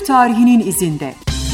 Türk tarihinin izinde.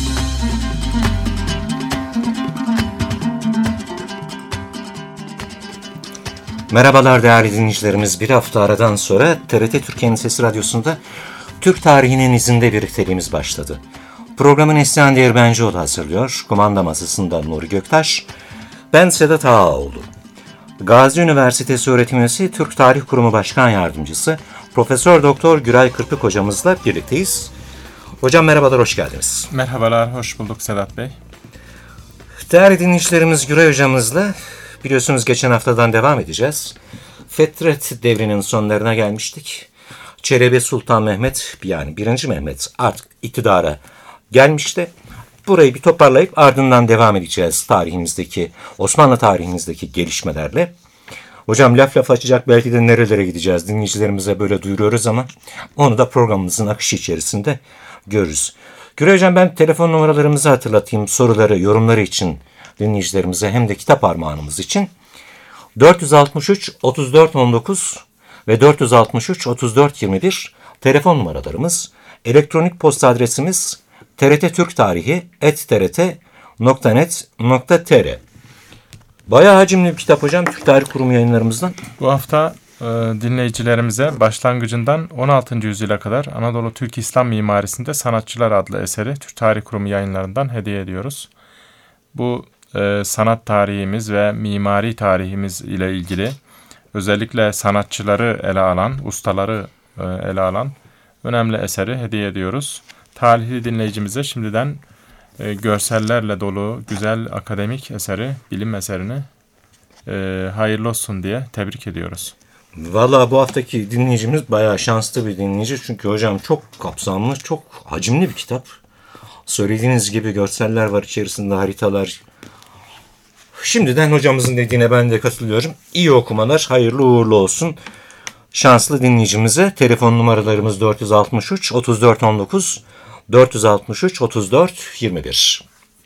Merhabalar değerli dinleyicilerimiz. Bir hafta aradan sonra TRT Türkiye'nin Sesi Radyosu'nda Türk tarihinin izinde birlikteliğimiz başladı. Programı Neslihan Değirmencioğlu hazırlıyor. Kumanda masasında Nuri Göktaş. Ben Sedat Ağaoğlu. Gazi Üniversitesi öğretim üyesi Türk Tarih Kurumu Başkan Yardımcısı Profesör Doktor Güray Kırpık hocamızla birlikteyiz. Hocam merhabalar, hoş geldiniz. Merhabalar, hoş bulduk Sedat Bey. Değerli dinleyicilerimiz, Güray hocamızla biliyorsunuz geçen haftadan devam edeceğiz. Fetret devrinin sonlarına gelmiştik. Çelebi Sultan Mehmet, yani 1. Mehmet artık iktidara gelmişti. Burayı bir toparlayıp ardından devam edeceğiz tarihimizdeki, Osmanlı tarihimizdeki gelişmelerle. Hocam laf açacak, belki de nerelere gideceğiz dinleyicilerimize böyle duyuruyoruz ama onu da programımızın akışı içerisinde görürüz. Güray hocam, ben telefon numaralarımızı hatırlatayım soruları, yorumları için dinleyicilerimize hem de kitap armağanımız için. 463 34 19 ve 463 34 21 telefon numaralarımız. Elektronik posta adresimiz trttürktarihi@trt.net.tr. Bayağı hacimli bir kitap hocam, Türk Tarih Kurumu yayınlarımızdan. Bu hafta dinleyicilerimize başlangıcından 16. yüzyıla kadar Anadolu Türk İslam Mimarisi'nde Sanatçılar adlı eseri Türk Tarih Kurumu yayınlarından hediye ediyoruz. Bu sanat tarihimiz ve mimari tarihimiz ile ilgili özellikle sanatçıları ele alan, ustaları ele alan önemli eseri hediye ediyoruz. Talihli dinleyicimize şimdiden görsellerle dolu güzel akademik eseri, bilim eserini hayırlı olsun diye tebrik ediyoruz. Vallahi bu haftaki dinleyicimiz bayağı şanslı bir dinleyici. Çünkü hocam çok kapsamlı, çok hacimli bir kitap. Söylediğiniz gibi görseller var içerisinde, haritalar. Şimdiden hocamızın dediğine ben de katılıyorum. İyi okumalar, hayırlı uğurlu olsun. Şanslı dinleyicimize telefon numaralarımız 463 34 19 463 34 21.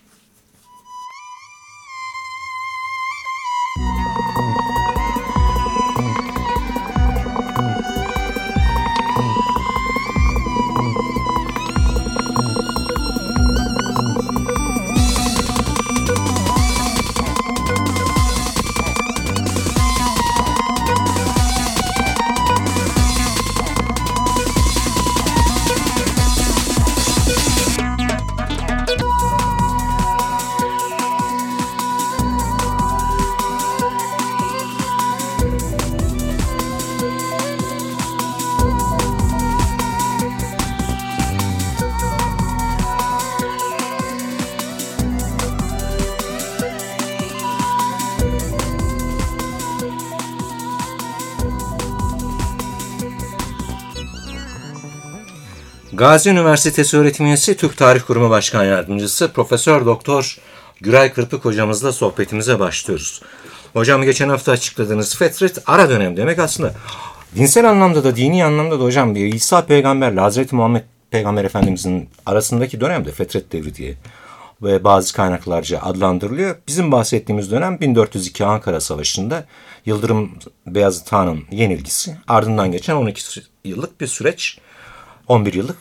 Gazi Üniversitesi öğretim üyesi Türk Tarih Kurumu Başkan Yardımcısı Profesör Doktor Güray Kırpık hocamızla sohbetimize başlıyoruz. Hocam geçen hafta açıkladığınız Fetret ara dönem demek aslında. Dinsel anlamda da dini anlamda da hocam bir İsa Peygamberle Hazreti Muhammed Peygamber Efendimizin arasındaki dönemde Fetret devri diye ve bazı kaynaklarca adlandırılıyor. Bizim bahsettiğimiz dönem 1402 Ankara Savaşı'nda Yıldırım Beyazıt Han'ın yenilgisi, ardından geçen 12 yıllık bir süreç. 11 yıllık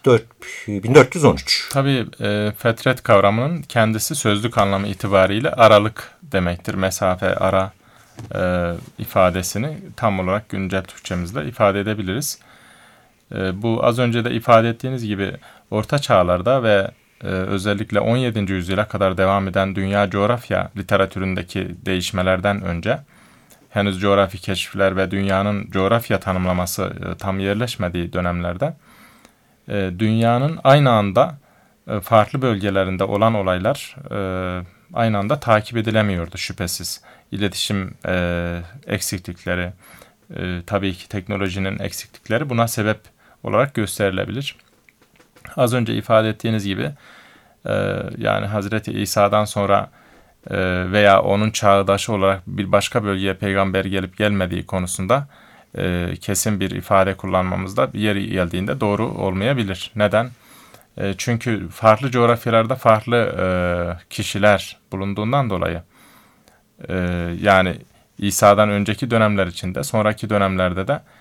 1413. Tabii fetret kavramının kendisi sözlük anlamı itibariyle aralık demektir. Mesafe, ara ifadesini tam olarak güncel Türkçemizde ifade edebiliriz. Bu az önce de ifade ettiğiniz gibi Orta Çağlarda ve özellikle 17. yüzyıla kadar devam eden dünya coğrafya literatüründeki değişmelerden önce henüz coğrafi keşifler ve dünyanın coğrafya tanımlaması tam yerleşmediği dönemlerde dünyanın aynı anda farklı bölgelerinde olan olaylar aynı anda takip edilemiyordu şüphesiz. İletişim eksiklikleri, tabii ki teknolojinin eksiklikleri buna sebep olarak gösterilebilir. Az önce ifade ettiğiniz gibi yani Hazreti İsa'dan sonra veya onun çağdaşı olarak bir başka bölgeye peygamber gelip gelmediği konusunda kesin bir ifade kullanmamızda yeri geldiğinde doğru olmayabilir. Neden? Çünkü farklı coğrafyalarda farklı kişiler bulunduğundan dolayı yani İsa'dan önceki dönemler içinde, sonraki dönemlerde de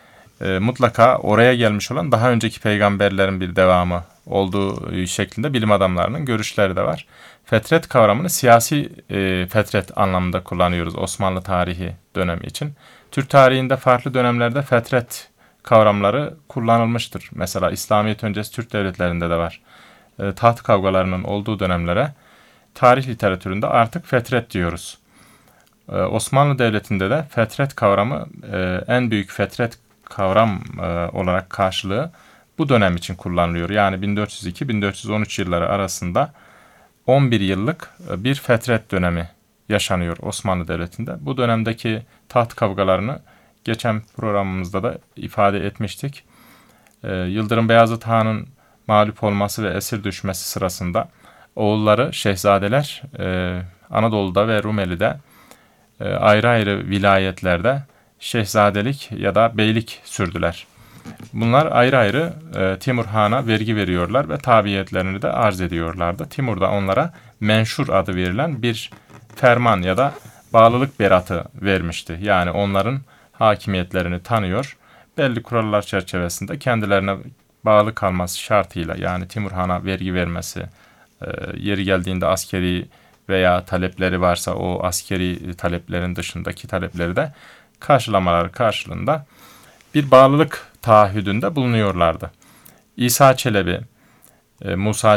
mutlaka oraya gelmiş olan daha önceki peygamberlerin bir devamı olduğu şeklinde bilim adamlarının görüşleri de var. Fetret kavramını siyasi fetret anlamında kullanıyoruz Osmanlı tarihi dönemi için. Türk tarihinde farklı dönemlerde fetret kavramları kullanılmıştır. Mesela İslamiyet öncesi Türk devletlerinde de var. Taht kavgalarının olduğu dönemlere tarih literatüründe artık fetret diyoruz. Osmanlı Devleti'nde de fetret kavramı en büyük fetret kavram olarak karşılığı bu dönem için kullanılıyor. Yani 1402-1413 yılları arasında 11 yıllık bir fetret dönemi yaşanıyor Osmanlı Devleti'nde. Bu dönemdeki taht kavgalarını geçen programımızda da ifade etmiştik. Yıldırım Beyazıt Han'ın mağlup olması ve esir düşmesi sırasında oğulları, şehzadeler Anadolu'da ve Rumeli'de ayrı ayrı vilayetlerde şehzadelik ya da beylik sürdüler. Bunlar ayrı ayrı Timur Han'a vergi veriyorlar ve tabiyetlerini de arz ediyorlardı. Timur da onlara menşur adı verilen bir ferman ya da bağlılık beratı vermişti. Yani onların hakimiyetlerini tanıyor, belli kurallar çerçevesinde kendilerine bağlı kalması şartıyla, yani Timur Han'a vergi vermesi, yeri geldiğinde askeri veya talepleri varsa o askeri taleplerin dışındaki talepleri de karşılamaları karşılığında bir bağlılık taahhüdünde bulunuyorlardı. İsa Çelebi, Musa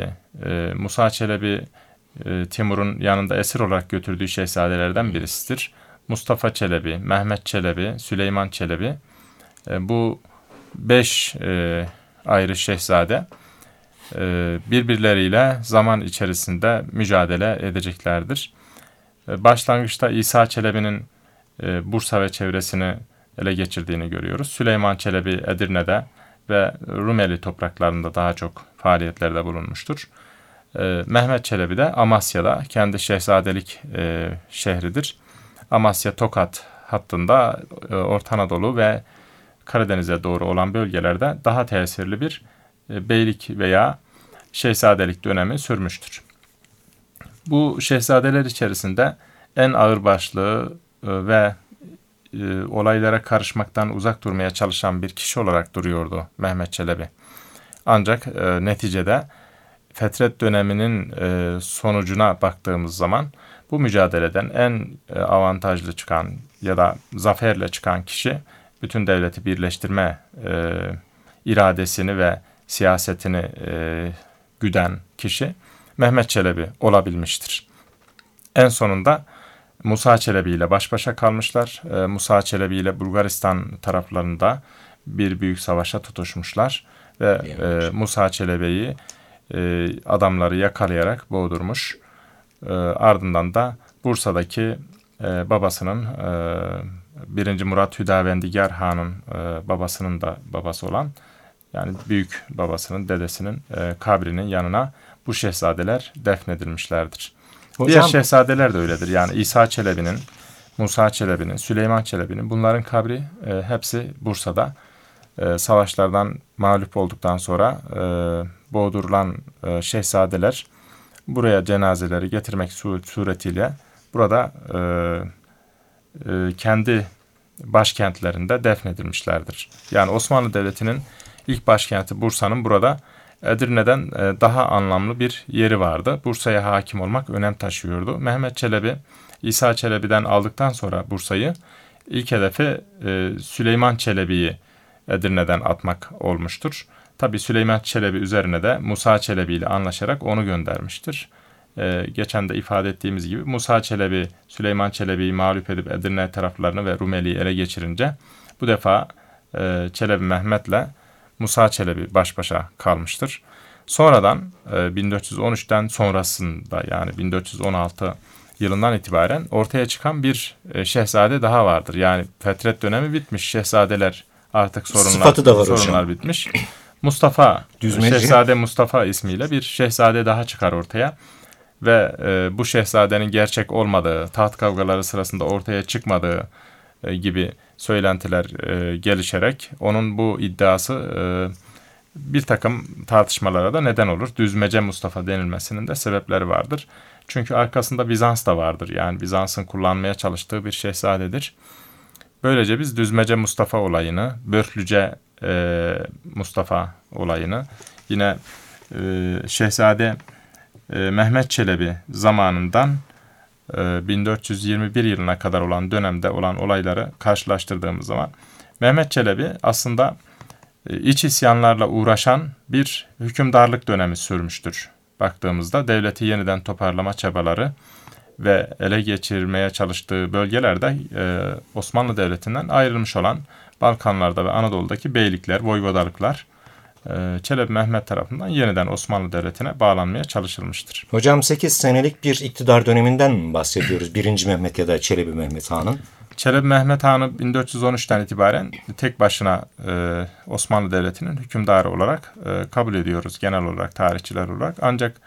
Çelebi Timur'un yanında esir olarak götürdüğü şehzadelerden birisidir. Mustafa Çelebi, Mehmet Çelebi, Süleyman Çelebi, bu 5 ayrı şehzade birbirleriyle zaman içerisinde mücadele edeceklerdir. Başlangıçta İsa Çelebi'nin Bursa ve çevresini ele geçirdiğini görüyoruz. Süleyman Çelebi Edirne'de ve Rumeli topraklarında daha çok faaliyetlerde bulunmuştur. Mehmet Çelebi de Amasya'da, kendi şehzadelik şehridir. Amasya Tokat hattında Orta Anadolu ve Karadeniz'e doğru olan bölgelerde daha tesirli bir beylik veya şehzadelik dönemi sürmüştür. Bu şehzadeler içerisinde en ağırbaşlı ve olaylara karışmaktan uzak durmaya çalışan bir kişi olarak duruyordu Mehmet Çelebi. Ancak neticede fetret döneminin sonucuna baktığımız zaman bu mücadeleden en avantajlı çıkan ya da zaferle çıkan kişi, bütün devleti birleştirme iradesini ve siyasetini güden kişi Mehmet Çelebi olabilmiştir. En sonunda Musa Çelebi ile baş başa kalmışlar. Musa Çelebi ile Bulgaristan taraflarında bir büyük savaşa tutuşmuşlar ve Musa Çelebi'yi adamları yakalayarak boğdurmuş. Ardından da Bursa'daki babasının 1. Murat Hüdavendigar Han'ın babasının da babası olan, yani büyük babasının, dedesinin kabrinin yanına bu şehzadeler defnedilmişlerdir. Hocam, diğer şehzadeler de öyledir. Yani İsa Çelebi'nin, Musa Çelebi'nin, Süleyman Çelebi'nin, bunların kabri hepsi Bursa'da. Savaşlardan mağlup olduktan sonra boğdurulan şehzadeler buraya cenazeleri getirmek suretiyle burada kendi başkentlerinde defnedilmişlerdir. Yani Osmanlı Devleti'nin ilk başkenti Bursa'nın burada Edirne'den daha anlamlı bir yeri vardı. Bursa'ya hakim olmak önem taşıyordu. Mehmet Çelebi, İsa Çelebi'den aldıktan sonra Bursa'yı, ilk hedefi Süleyman Çelebi'yi Edirne'den atmak olmuştur. Tabi Süleyman Çelebi üzerine de Musa Çelebi ile anlaşarak onu göndermiştir. Geçen de ifade ettiğimiz gibi Musa Çelebi, Süleyman Çelebi'yi mağlup edip Edirne taraflarını ve Rumeli'yi ele geçirince bu defa Çelebi Mehmet'le Musa Çelebi baş başa kalmıştır. Sonradan 1413'ten sonrasında, yani 1416 yılından itibaren ortaya çıkan bir şehzade daha vardır. Yani fetret dönemi bitmiş, şehzadeler artık sorunlar bitmiş. Mustafa, Şehzade Mustafa ismiyle bir şehzade daha çıkar ortaya ve bu şehzadenin gerçek olmadığı, taht kavgaları sırasında ortaya çıkmadığı gibi söylentiler gelişerek onun bu iddiası bir takım tartışmalara da neden olur. Düzmece Mustafa denilmesinin de sebepleri vardır. Çünkü arkasında Bizans da vardır. Yani Bizans'ın kullanmaya çalıştığı bir şehzadedir. Böylece biz Düzmece Mustafa olayını, Börklüce Mustafa olayını, yine Şehzade Mehmet Çelebi zamanından 1421 yılına kadar olan dönemde olan olayları karşılaştırdığımız zaman Mehmet Çelebi aslında iç isyanlarla uğraşan bir hükümdarlık dönemi sürmüştür. Baktığımızda devleti yeniden toparlama çabaları ve ele geçirmeye çalıştığı bölgelerde Osmanlı Devleti'nden ayrılmış olan Balkanlarda ve Anadolu'daki beylikler, voyvodalıklar Çelebi Mehmet tarafından yeniden Osmanlı Devleti'ne bağlanmaya çalışılmıştır. Hocam 8 senelik bir iktidar döneminden mi bahsediyoruz? 1. Mehmet ya da Çelebi Mehmet Han'ın. Çelebi Mehmet Han'ı 1413'ten itibaren tek başına Osmanlı Devleti'nin hükümdarı olarak kabul ediyoruz genel olarak, tarihçiler olarak. Ancak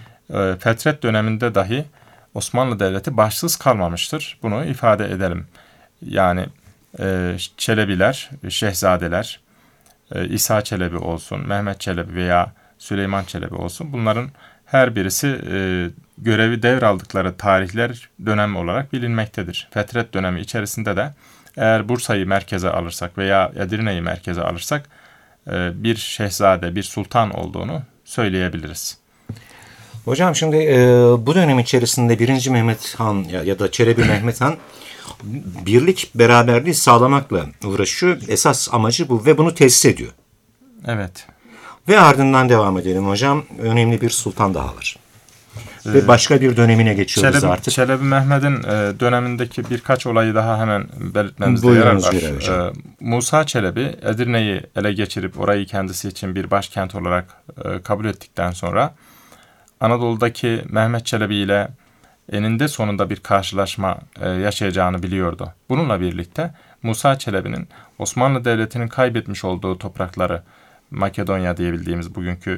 Fetret döneminde dahi Osmanlı Devleti başsız kalmamıştır. Bunu ifade edelim. Yani Çelebiler, Şehzadeler, İsa Çelebi olsun, Mehmet Çelebi veya Süleyman Çelebi olsun, bunların her birisi görevi devraldıkları tarihler dönem olarak bilinmektedir. Fetret dönemi içerisinde de eğer Bursa'yı merkeze alırsak veya Edirne'yi merkeze alırsak bir şehzade, bir sultan olduğunu söyleyebiliriz. Hocam şimdi bu dönem içerisinde 1. Mehmet Han ya da Çelebi Mehmet Han birlik, beraberliği sağlamakla uğraşıyor. Esas amacı bu ve bunu tesis ediyor. Evet. Ve ardından devam edelim hocam. Önemli bir sultan daha var. Ve başka bir dönemine geçiyoruz artık. Çelebi Mehmet'in dönemindeki birkaç olayı daha hemen belirtmemizde yarar var. Musa Çelebi Edirne'yi ele geçirip orayı kendisi için bir başkent olarak kabul ettikten sonra Anadolu'daki Mehmet Çelebi ile eninde sonunda bir karşılaşma yaşayacağını biliyordu. Bununla birlikte Musa Çelebi'nin Osmanlı Devleti'nin kaybetmiş olduğu toprakları, Makedonya diyebildiğimiz bugünkü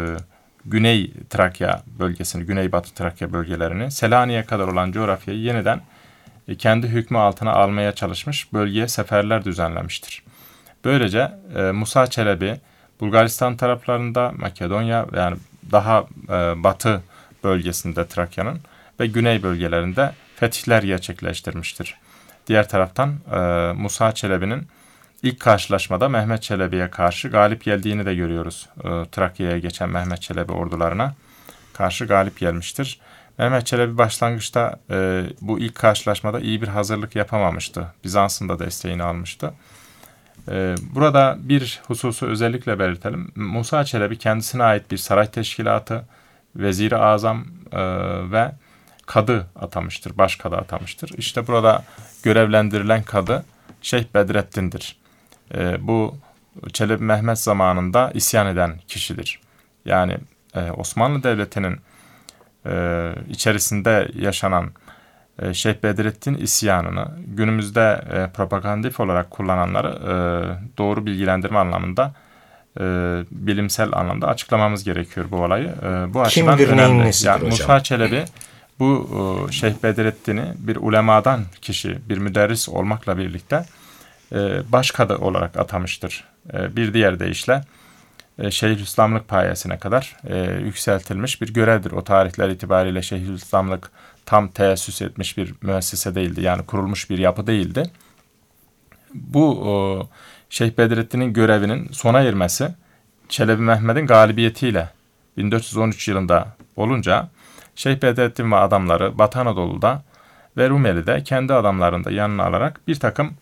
Güney Trakya bölgesini, Güneybatı Trakya bölgelerini, Selanik'e kadar olan coğrafyayı yeniden kendi hükmü altına almaya çalışmış, bölgeye seferler düzenlemiştir. Böylece Musa Çelebi Bulgaristan taraflarında, Makedonya yani daha batı bölgesinde Trakya'nın ve güney bölgelerinde fetihler gerçekleştirmiştir. Diğer taraftan Musa Çelebi'nin ilk karşılaşmada Mehmet Çelebi'ye karşı galip geldiğini de görüyoruz. Trakya'ya geçen Mehmet Çelebi ordularına karşı galip gelmiştir. Mehmet Çelebi başlangıçta bu ilk karşılaşmada iyi bir hazırlık yapamamıştı. Bizans'ın da desteğini almıştı. Burada bir hususu özellikle belirtelim. Musa Çelebi kendisine ait bir saray teşkilatı, vezir-i azam ve kadı atamıştır, başkadı atamıştır. İşte burada görevlendirilen kadı Şeyh Bedrettin'dir. Bu Çelebi Mehmet zamanında isyan eden kişidir. Yani Osmanlı Devleti'nin içerisinde yaşanan Şeyh Bedrettin isyanını günümüzde propagandif olarak kullananları doğru bilgilendirme anlamında, bilimsel anlamda açıklamamız gerekiyor bu olayı. Bu açıdan önemli. Yani Musa Çelebi bu Şeyh Bedrettin'i bir ulemadan kişi, bir müderris olmakla birlikte başkadı olarak atamıştır. Bir diğer deyişle Şeyhülislamlık payesine kadar yükseltilmiş bir görevdir. O tarihler itibariyle Şeyhülislamlık tam teessüs etmiş bir müessese değildi. Yani kurulmuş bir yapı değildi. Bu Şeyh Bedrettin'in görevinin sona ermesi Çelebi Mehmet'in galibiyetiyle 1413 yılında olunca Şeyh Bedrettin ve adamları Batı Anadolu'da ve Rumeli'de kendi adamlarını da yanına alarak bir takım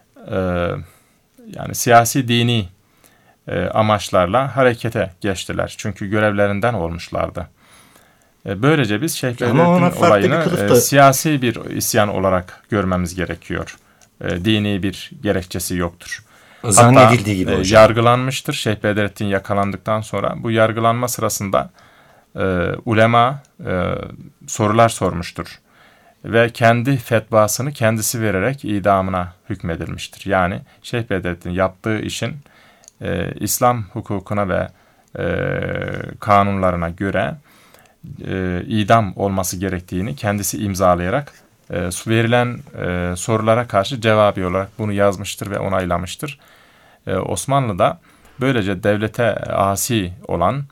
yani siyasi dini amaçlarla harekete geçtiler. Çünkü görevlerinden olmuşlardı. Böylece biz Şeyh Bedrettin olayını siyasi bir isyan olarak görmemiz gerekiyor. Dini bir gerekçesi yoktur. Zannedildiği gibi hocam. Yargılanmıştır. Şeyh Bedrettin yakalandıktan sonra bu yargılanma sırasında ulema sorular sormuştur. Ve kendi fetvasını kendisi vererek idamına hükmedilmiştir. Yani Şeyh Bedrettin yaptığı işin İslam hukukuna ve kanunlarına göre idam olması gerektiğini kendisi imzalayarak verilen sorulara karşı cevabi olarak bunu yazmıştır ve onaylamıştır. Osmanlı'da böylece devlete asi olan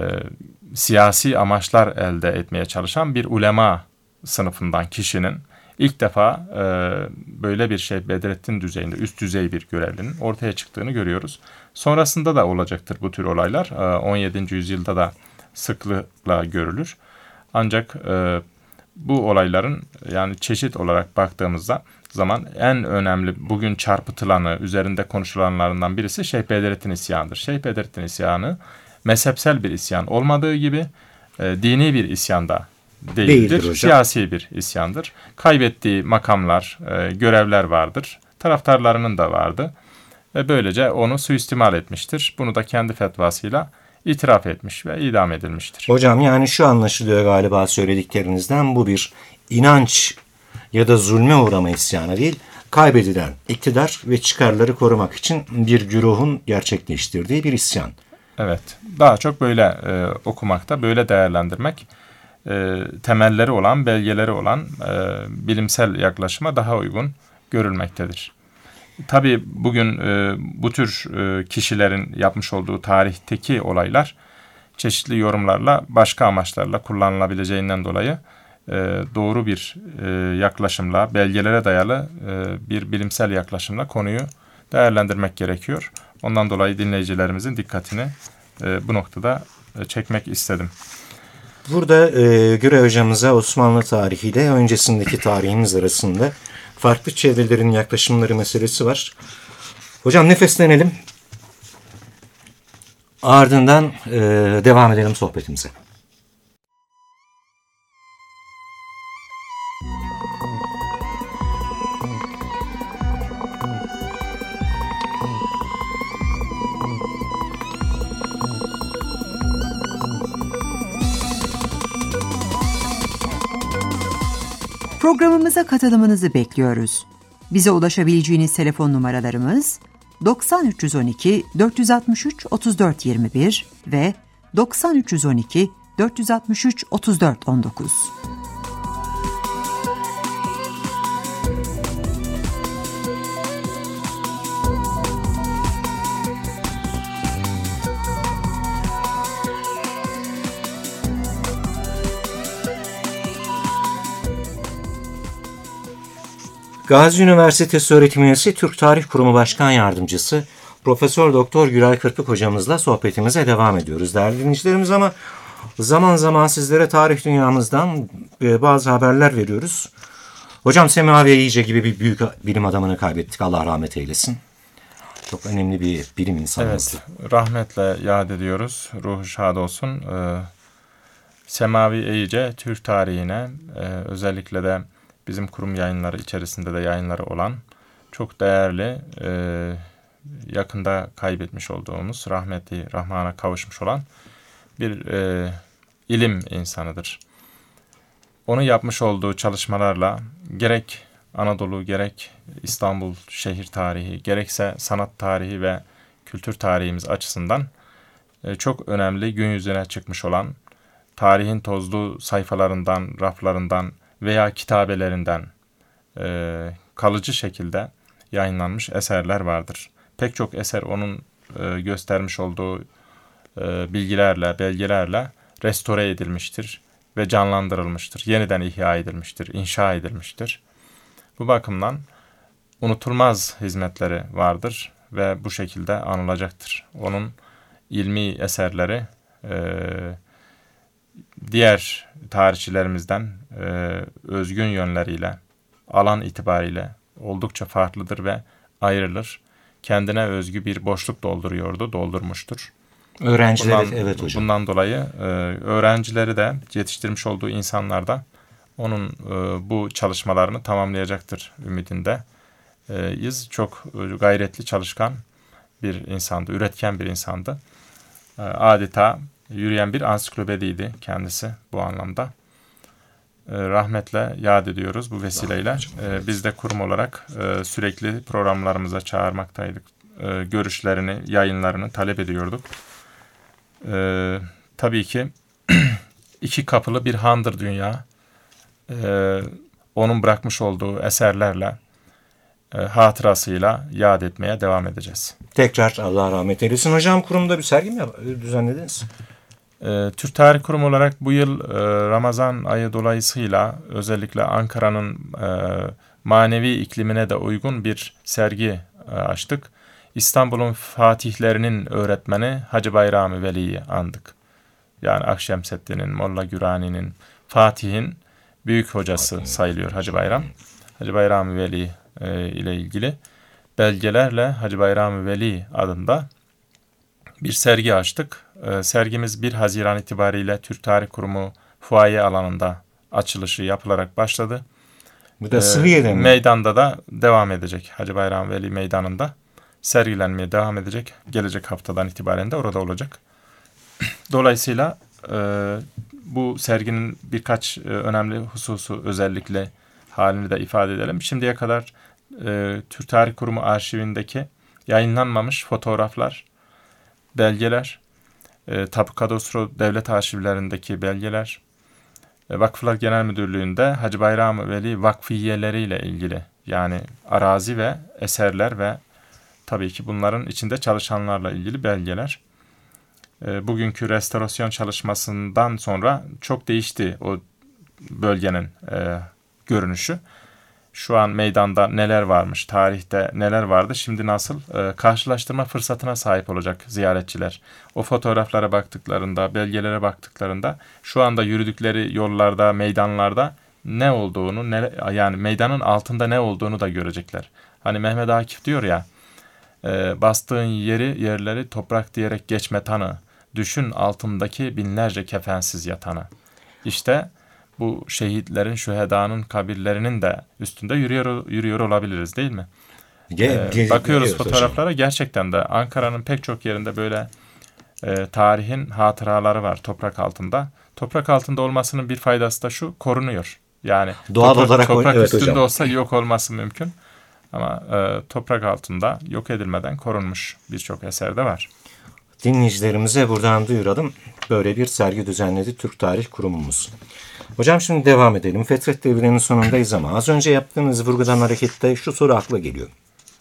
siyasi amaçlar elde etmeye çalışan bir ulema sınıfından kişinin ilk defa böyle bir şey Bedrettin düzeyinde üst düzey bir görevlinin ortaya çıktığını görüyoruz. Sonrasında da olacaktır bu tür olaylar. 17. yüzyılda da sıklıkla görülür. Ancak bu olayların yani çeşit olarak baktığımızda zaman en önemli bugün çarpıtılanı, üzerinde konuşulanlarından birisi Şeyh Bedrettin isyanıdır. Şeyh Bedrettin isyanı mezhepsel bir isyan olmadığı gibi dini bir isyan da değildir. Siyasi bir isyandır. Kaybettiği makamlar, görevler vardır. Taraftarlarının da vardı. Ve böylece onu suistimal etmiştir. Bunu da kendi fetvasıyla itiraf etmiş ve idam edilmiştir. Hocam yani şu anlaşılıyor galiba söylediklerinizden, bu bir inanç ya da zulme uğrama isyanı değil, kaybedilen iktidar ve çıkarları korumak için bir güruhun gerçekleştirdiği bir isyan. Evet, daha çok böyle okumakta, böyle değerlendirmek temelleri olan, belgeleri olan bilimsel yaklaşıma daha uygun görülmektedir. Tabii bugün bu tür kişilerin yapmış olduğu tarihteki olaylar çeşitli yorumlarla, başka amaçlarla kullanılabileceğinden dolayı doğru bir yaklaşımla, belgelere dayalı bir bilimsel yaklaşımla konuyu değerlendirmek gerekiyor. Ondan dolayı dinleyicilerimizin dikkatini bu noktada çekmek istedim. Burada Güray hocamıza Osmanlı tarihiyle öncesindeki tarihimiz arasında farklı çevrelerin yaklaşımları meselesi var. Hocam nefeslenelim. Ardından devam edelim sohbetimize. Programımıza katılımınızı bekliyoruz. Bize ulaşabileceğiniz telefon numaralarımız 90 312 463 34 21 ve 90 312 463 34 19. Gazi Üniversitesi öğretim üyesi, Türk Tarih Kurumu Başkan Yardımcısı Profesör Doktor Güray Kırpık hocamızla sohbetimize devam ediyoruz değerli dinleyicilerimiz, ama zaman zaman sizlere tarih dünyamızdan bazı haberler veriyoruz. Hocam Semavi Eyice gibi bir büyük bilim adamını kaybettik. Allah rahmet eylesin. Çok önemli bir bilim insanımızdı. Evet, rahmetle yad ediyoruz. Ruhu şad olsun. Semavi Eyice Türk tarihine özellikle de bizim kurum yayınları içerisinde de yayınları olan çok değerli, yakında kaybetmiş olduğumuz, rahmeti rahmana kavuşmuş olan bir ilim insanıdır. Onun yapmış olduğu çalışmalarla gerek Anadolu, gerek İstanbul şehir tarihi, gerekse sanat tarihi ve kültür tarihimiz açısından çok önemli, gün yüzüne çıkmış olan, tarihin tozlu sayfalarından, raflarından veya kitabelerinden kalıcı şekilde yayınlanmış eserler vardır. Pek çok eser onun göstermiş olduğu bilgilerle, belgelerle restore edilmiştir ve canlandırılmıştır. Yeniden ihya edilmiştir, inşa edilmiştir. Bu bakımdan unutulmaz hizmetleri vardır ve bu şekilde anılacaktır. Onun ilmi eserleri diğer tarihçilerimizden özgün yönleriyle, alan itibariyle oldukça farklıdır ve ayrılır. Kendine özgü bir boşluk doldurmuştur. Öğrencileri, evet hocam. Bundan dolayı öğrencileri de yetiştirmiş olduğu insanlar da onun bu çalışmalarını tamamlayacaktır ümidinde. Çok gayretli, çalışkan bir insandı, üretken bir insandı. Adeta yürüyen bir ansiklopediydi kendisi bu anlamda. Rahmetle yad ediyoruz bu vesileyle. Biz de kurum olarak sürekli programlarımıza çağırmaktaydık. Görüşlerini, yayınlarını talep ediyorduk. Tabii ki iki kapılı bir handır dünya. Onun bırakmış olduğu eserlerle, hatırasıyla yad etmeye devam edeceğiz. Tekrar Allah rahmet eylesin. Hocam kurumda bir sergi mi düzenlediniz? Türk Tarih Kurumu olarak bu yıl Ramazan ayı dolayısıyla özellikle Ankara'nın manevi iklimine de uygun bir sergi açtık. İstanbul'un fatihlerinin öğretmeni Hacı Bayrami Veli'yi andık. Yani Akşemseddin'in, Molla Gürani'nin, Fatih'in büyük hocası sayılıyor Hacı Bayram. Hacı Bayrami Veli ile ilgili belgelerle Hacı Bayrami Veli adında bir sergi açtık. Sergimiz 1 Haziran itibariyle Türk Tarih Kurumu fuaye alanında açılışı yapılarak başladı. Bu da Sıhhiye'de mi? Meydanda da devam edecek. Hacı Bayram Veli Meydanı'nda sergilenmeye devam edecek. Gelecek haftadan itibaren de orada olacak. Dolayısıyla bu serginin birkaç önemli hususu özellikle halini de ifade edelim. Şimdiye kadar Türk Tarih Kurumu arşivindeki yayınlanmamış fotoğraflar, belgeler, Tapu Kadastro Devlet Arşivlerindeki belgeler, Vakıflar Genel Müdürlüğü'nde Hacı Bayram Veli vakfiyeleriyle ilgili yani arazi ve eserler ve tabii ki bunların içinde çalışanlarla ilgili belgeler. Bugünkü restorasyon çalışmasından sonra çok değişti o bölgenin görünüşü. Şu an meydanda neler varmış, tarihte neler vardı, şimdi nasıl karşılaştırma fırsatına sahip olacak ziyaretçiler. O fotoğraflara baktıklarında, belgelere baktıklarında şu anda yürüdükleri yollarda, meydanlarda ne olduğunu, yani meydanın altında ne olduğunu da görecekler. Hani Mehmet Akif diyor ya, bastığın yerleri toprak diyerek geçme tanı, düşün altındaki binlerce kefensiz yatanı. İşte bu şehitlerin, şühedanın kabirlerinin de üstünde yürüyor olabiliriz değil mi? Bakıyoruz fotoğraflara hocam. Gerçekten de Ankara'nın pek çok yerinde böyle tarihin hatıraları var toprak altında. Toprak altında olmasının bir faydası da şu, korunuyor. Yani doğal olarak toprak evet, üstünde hocam. olsa yok olması mümkün. Ama toprak altında yok edilmeden korunmuş birçok eser de var. Dinleyicilerimize buradan duyuralım. Böyle bir sergi düzenledi Türk Tarih Kurumumuz. Hocam şimdi devam edelim. Fetret devrinin sonundayız ama az önce yaptığınız vurgudan hareketle şu soru akla geliyor.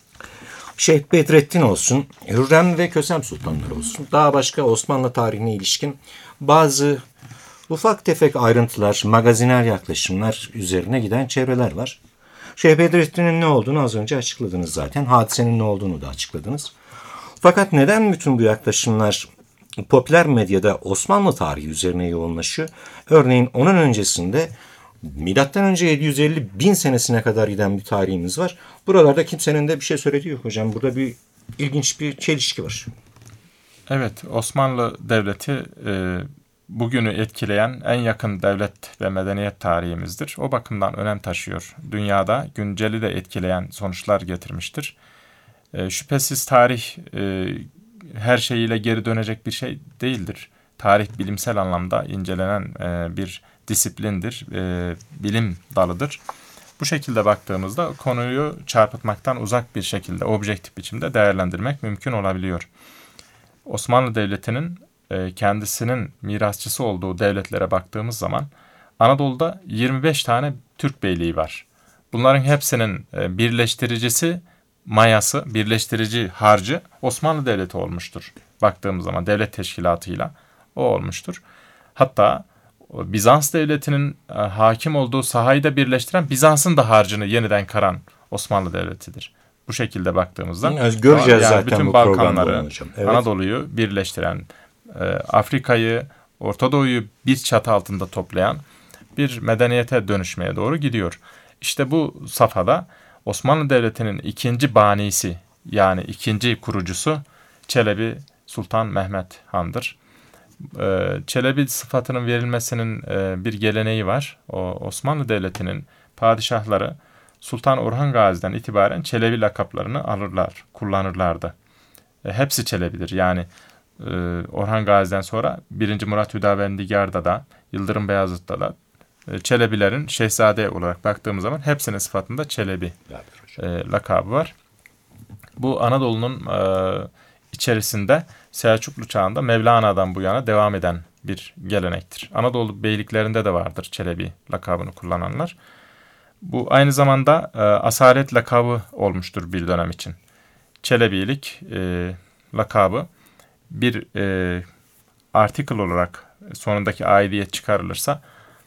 Şeyh Bedrettin olsun, Hürrem ve Kösem Sultanlar olsun, daha başka Osmanlı tarihine ilişkin bazı ufak tefek ayrıntılar, magaziner yaklaşımlar üzerine giden çevreler var. Şeyh Bedrettin'in ne olduğunu az önce açıkladınız zaten. Hadisenin ne olduğunu da açıkladınız. Fakat neden bütün bu yaklaşımlar popüler medyada Osmanlı tarihi üzerine yoğunlaşıyor? Örneğin onun öncesinde milattan önce 750 bin senesine kadar giden bir tarihimiz var. Buralarda kimsenin de bir şey söylediği yok hocam. Burada bir ilginç bir çelişki var. Evet, Osmanlı Devleti bugünü etkileyen en yakın devlet ve medeniyet tarihimizdir. O bakımdan önem taşıyor. Dünyada günceli de etkileyen sonuçlar getirmiştir. Şüphesiz tarih her şeyiyle geri dönecek bir şey değildir. Tarih bilimsel anlamda incelenen bir disiplindir, bilim dalıdır. Bu şekilde baktığımızda konuyu çarpıtmaktan uzak bir şekilde, objektif biçimde değerlendirmek mümkün olabiliyor. Osmanlı Devleti'nin kendisinin mirasçısı olduğu devletlere baktığımız zaman Anadolu'da 25 tane Türk beyliği var. Bunların hepsinin birleştiricisi, mayası, birleştirici harcı Osmanlı Devleti olmuştur. Baktığımız zaman devlet teşkilatıyla o olmuştur. Hatta Bizans Devleti'nin hakim olduğu sahayı da birleştiren, Bizans'ın da harcını yeniden karan Osmanlı Devleti'dir. Bu şekilde baktığımızda göreceğiz yani zaten bütün bu Balkanları, evet. Anadolu'yu birleştiren, Afrika'yı, Orta Doğu'yu bir çatı altında toplayan bir medeniyete dönüşmeye doğru gidiyor. İşte bu safhada Osmanlı Devleti'nin ikinci banisi, yani ikinci kurucusu Çelebi Sultan Mehmet Han'dır. Çelebi sıfatının verilmesinin bir geleneği var. O Osmanlı Devleti'nin padişahları Sultan Orhan Gazi'den itibaren Çelebi lakaplarını alırlar, kullanırlardı. Hepsi Çelebidir. Yani Orhan Gazi'den sonra 1. Murat Hüdavendigar'da da, Yıldırım Beyazıt'ta da Çelebilerin şehzade olarak baktığımız zaman hepsinin sıfatında Çelebi lakabı var. Bu Anadolu'nun içerisinde Selçuklu çağında Mevlana'dan bu yana devam eden bir gelenektir. Anadolu beyliklerinde de vardır Çelebi lakabını kullananlar. Bu aynı zamanda asalet lakabı olmuştur bir dönem için. Çelebilik lakabı bir article olarak sonundaki aidiyet çıkarılırsa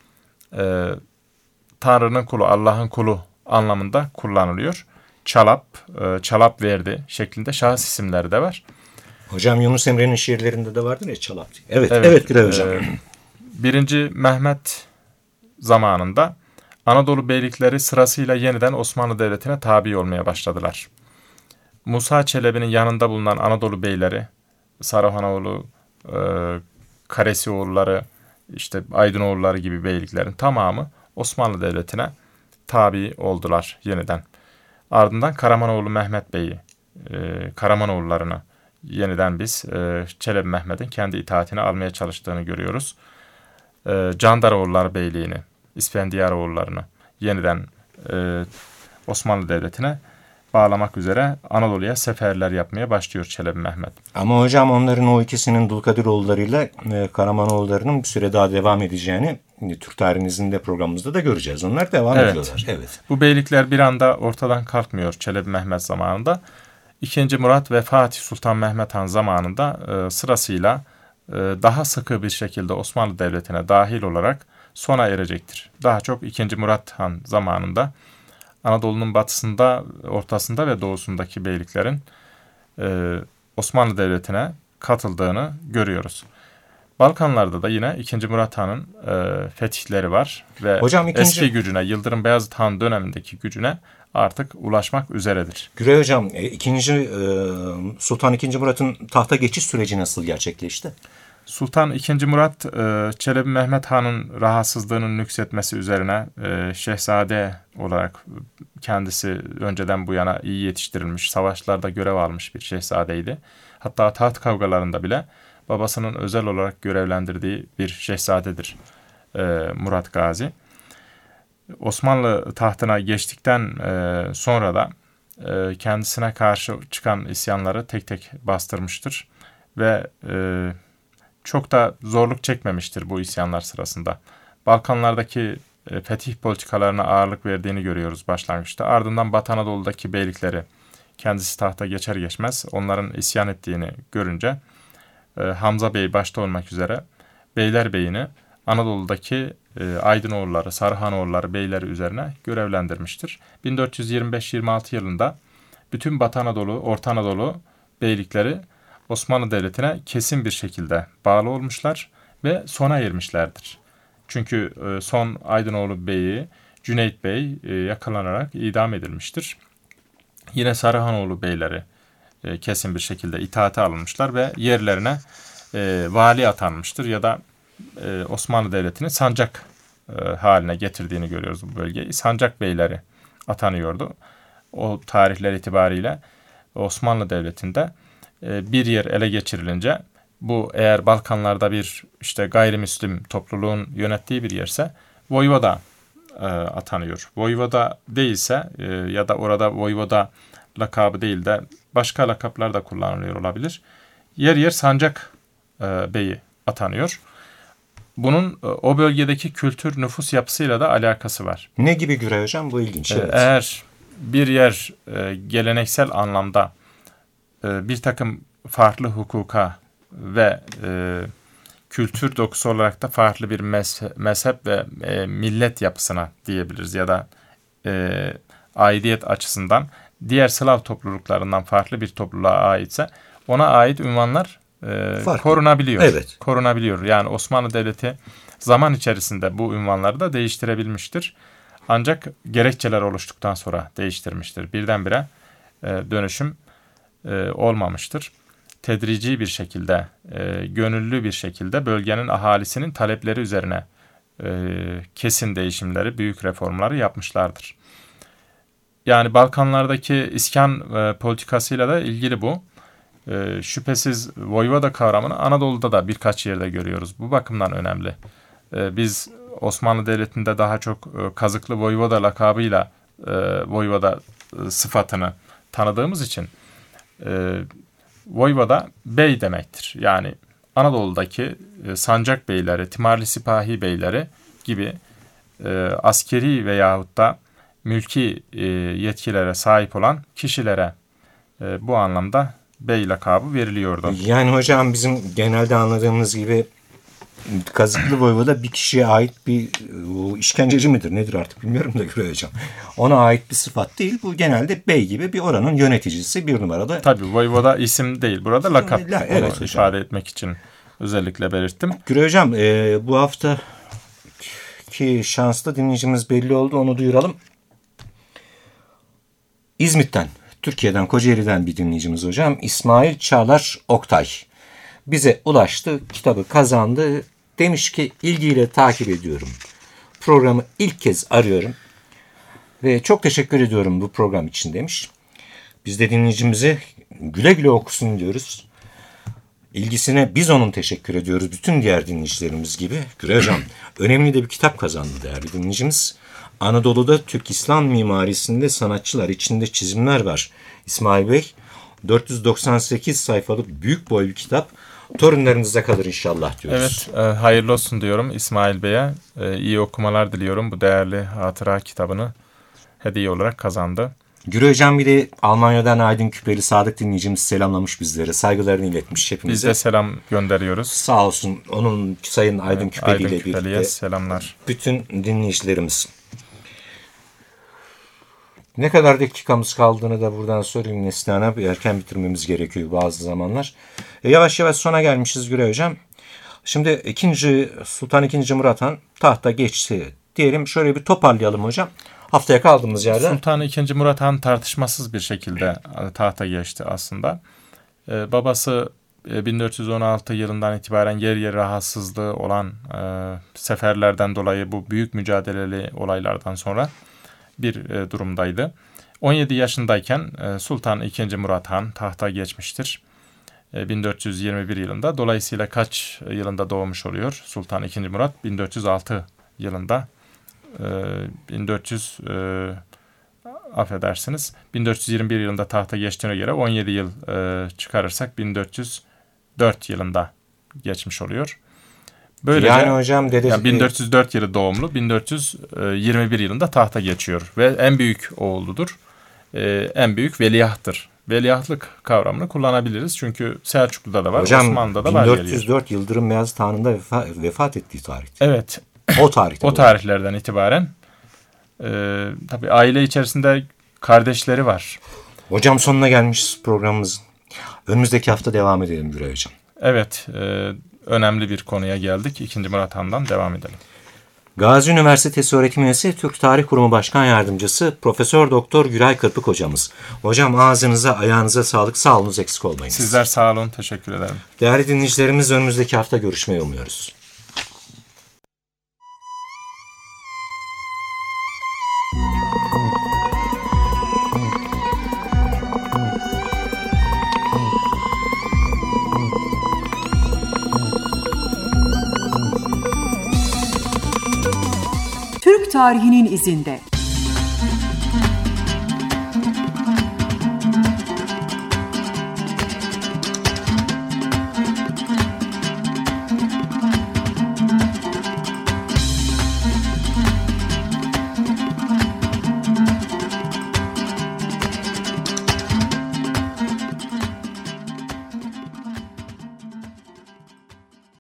Tanrı'nın kulu, Allah'ın kulu anlamında kullanılıyor. Çalap, çalap verdi şeklinde şahıs isimleri de var. Hocam Yunus Emre'nin şiirlerinde de vardır ya çalap. Evet Güray Hocam. 1. Mehmet zamanında Anadolu beylikleri sırasıyla yeniden Osmanlı Devleti'ne tabi olmaya başladılar. Musa Çelebi'nin yanında bulunan Anadolu beyleri, Saruhanoğlu, Karesioğulları, işte Aydınoğulları gibi beyliklerin tamamı Osmanlı Devleti'ne tabi oldular yeniden. Ardından Karamanoğlu Mehmet Bey'i, Karamanoğullarını yeniden biz Çelebi Mehmet'in kendi itaatine almaya çalıştığını görüyoruz. Candaroğulları Beyliğini, İspendiyaroğullarını yeniden Osmanlı Devleti'ne bağlamak üzere Anadolu'ya seferler yapmaya başlıyor Çelebi Mehmet. Ama hocam onların o ikisinin Dulkadiroğulları'yla Karamanoğulları'nın bir süre daha devam edeceğini Türk tarihinizin de programımızda da göreceğiz. Onlar devam ediyorlar. Evet. Bu beylikler bir anda ortadan kalkmıyor Çelebi Mehmet zamanında. 2. Murat ve Fatih Sultan Mehmet Han zamanında sırasıyla daha sıkı bir şekilde Osmanlı Devleti'ne dahil olarak sona erecektir. Daha çok 2. Murat Han zamanında Anadolu'nun batısında, ortasında ve doğusundaki beyliklerin Osmanlı Devleti'ne katıldığını görüyoruz. Balkanlarda da yine 2. Murat Han'ın fetihleri var ve hocam, eski gücüne, Yıldırım Beyazıt Han dönemindeki gücüne artık ulaşmak üzeredir. Güray Hocam, Sultan II. Murat'ın tahta geçiş süreci nasıl gerçekleşti? Sultan II. Murat, Çelebi Mehmet Han'ın rahatsızlığının nüksetmesi üzerine şehzade olarak kendisi önceden bu yana iyi yetiştirilmiş, savaşlarda görev almış bir şehzadeydi. Hatta taht kavgalarında bile babasının özel olarak görevlendirdiği bir şehzadedir Murat Gazi. Osmanlı tahtına geçtikten sonra da kendisine karşı çıkan isyanları tek tek bastırmıştır ve çok da zorluk çekmemiştir bu isyanlar sırasında. Balkanlardaki fetih politikalarına ağırlık verdiğini görüyoruz başlangıçta. Ardından Batı Anadolu'daki beylikleri kendisi tahta geçer geçmez onların isyan ettiğini görünce Hamza Bey başta olmak üzere Beylerbeyini Anadolu'daki Aydınoğulları, Saruhanoğulları beyleri üzerine görevlendirmiştir. 1425-26 yılında bütün Batı Anadolu, Orta Anadolu beylikleri Osmanlı Devleti'ne kesin bir şekilde bağlı olmuşlar ve sona ermişlerdir. Çünkü son Aydınoğlu Bey'i Cüneyt Bey yakalanarak idam edilmiştir. Yine Saruhanoğlu beyleri kesin bir şekilde itaate alınmışlar ve yerlerine vali atanmıştır ya da Osmanlı Devleti'ni sancak haline getirdiğini görüyoruz bu bölgeyi. Sancak beyleri atanıyordu. O tarihler itibariyle Osmanlı Devleti'nde bir yer ele geçirilince bu eğer Balkanlarda bir işte gayrimüslim topluluğun yönettiği bir yerse voyvoda atanıyor. Voyvoda değilse ya da orada voyvoda lakabı değil de başka lakaplar da kullanılıyor olabilir. Yer yer sancak beyi atanıyor. Bunun o bölgedeki kültür nüfus yapısıyla da alakası var. Ne gibi Güray Hocam? Bu ilginç. Evet. Eğer bir yer geleneksel anlamda bir takım farklı hukuka ve kültür dokusu olarak da farklı bir mezhep ve millet yapısına diyebiliriz ya da aidiyet açısından diğer Slav topluluklarından farklı bir topluluğa aitse ona ait unvanlar korunabiliyor. Evet. Korunabiliyor. Yani Osmanlı Devleti zaman içerisinde bu unvanları da değiştirebilmiştir. Ancak gerekçeler oluştuktan sonra değiştirmiştir. Birdenbire dönüşüm olmamıştır. Tedrici bir şekilde, gönüllü bir şekilde bölgenin ahalisinin talepleri üzerine kesin değişimleri, büyük reformları yapmışlardır. Yani Balkanlardaki iskan politikasıyla da ilgili bu. Şüphesiz voyvoda kavramını Anadolu'da da birkaç yerde görüyoruz. Bu bakımdan önemli. Biz Osmanlı Devleti'nde daha çok Kazıklı voyvoda lakabıyla voyvoda sıfatını tanıdığımız için voyvoda bey demektir. Yani Anadolu'daki sancak beyleri, timarlı sipahi beyleri gibi askeri veyahut da mülki yetkilere sahip olan kişilere bu anlamda bey lakabı veriliyordu. Yani hocam bizim genelde anladığımız gibi Kazıklı Voyvoda bir kişiye ait bir işkenceci midir nedir artık bilmiyorum da Güray hocam. Ona ait bir sıfat değil. Bu genelde bey gibi bir oranın yöneticisi bir numarada. Tabii Voyvoda isim değil. Burada lakap. Evet, onu ifade etmek için özellikle belirttim. Güray hocam bu hafta ki şanslı dinleyicimiz belli oldu, onu duyuralım. İzmit'ten, Türkiye'den, Kocaeli'den bir dinleyicimiz hocam. İsmail Çağlar Oktay bize ulaştı, kitabı kazandı. Demiş ki ilgiyle takip ediyorum. Programı ilk kez arıyorum ve çok teşekkür ediyorum bu program için demiş. Biz de dinleyicimize güle güle okusun diyoruz. İlgisine biz onun teşekkür ediyoruz. Bütün diğer dinleyicilerimiz gibi. Güray hocam önemli de bir kitap kazandı değerli dinleyicimiz. Anadolu'da Türk İslam mimarisinde sanatçılar içinde çizimler var. İsmail Bey 498 sayfalık büyük boy bir kitap. Torunlarınıza kalır inşallah diyoruz. Evet, hayırlı olsun diyorum İsmail Bey'e. İyi okumalar diliyorum. Bu değerli hatıra kitabını hediye olarak kazandı. Güray hocam bir de Almanya'dan Aydın Küpeli Sadık dinleyicimiz selamlamış bizlere. Saygılarını iletmiş hepimize. Biz de selam gönderiyoruz. Sağ olsun onun Sayın Aydın Küpeli ile birlikte. Selamlar. Bütün dinleyicilerimiz. Ne kadar dakikamız kaldığını da buradan sorayım Neslihan'a. Erken bitirmemiz gerekiyor bazı zamanlar. Yavaş yavaş sona gelmişiz Güray hocam. Şimdi Sultan II. Murat Han tahta geçti diyelim. Şöyle bir toparlayalım hocam. Haftaya kaldığımız yerden. Sultan II. Murat Han tartışmasız bir şekilde tahta geçti aslında. Babası 1416 yılından itibaren yer yer rahatsızlığı olan seferlerden dolayı bu büyük mücadeleli olaylardan sonra bir durumdaydı. 17 yaşındayken Sultan II. Murat Han tahta geçmiştir. 1421 yılında. Dolayısıyla kaç yılında doğmuş oluyor Sultan II. Murat? 1406 yılında. 1421 yılında tahta geçtiğine göre 17 yıl çıkarırsak 1404 yılında geçmiş oluyor. Böylece, yani hocam yani 1404 yılı doğumlu, 1421 yılında tahta geçiyor ve en büyük oğludur. En büyük veliahttır. Veliahtlık kavramını kullanabiliriz çünkü Selçuklu'da da var, hocam, Osmanlı'da da var. 1404 Yıldırım Beyazıt Han'ın vefat ettiği tarih. Evet. O tarihte. O tarihlerden itibaren tabii aile içerisinde kardeşleri var. Hocam sonuna gelmişiz programımızın. Önümüzdeki hafta devam edelim Güray hocam. Evet. Önemli bir konuya geldik. 2. Murat Han'dan devam edelim. Gazi Üniversitesi öğretim üyesi Türk Tarih Kurumu Başkan Yardımcısı Profesör Doktor Güray Kırpık hocamız. Hocam ağzınıza ayağınıza sağlık, sağ olunuz, eksik olmayınız. Sizler sağ olun, teşekkür ederim. Değerli dinleyicilerimiz önümüzdeki hafta görüşmeyi umuyoruz. Türk tarihinin izinde.